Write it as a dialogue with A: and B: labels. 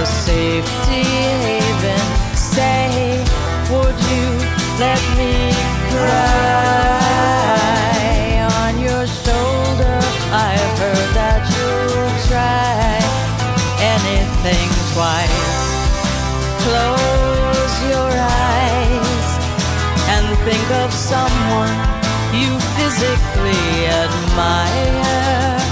A: a safety haven. Say, would you let me cry on your shoulder? I've heard that you'll try anything twice. Close your eyes and think of someone you physically admire.